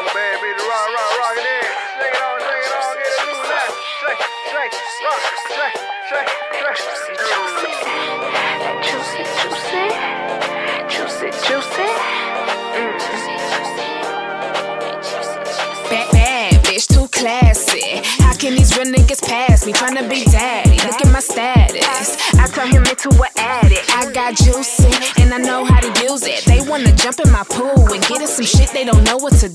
baby. Rock it in. Sing it on, get it loose now. Shake, rock, shake. Juicy. Bad bitch, too classy. How can these real niggas pass me? Tryna be daddy, look at my status. I turn him into an addict. I got juicy, and I know how to use it. They wanna jump in my pool and get in some shit they don't know what to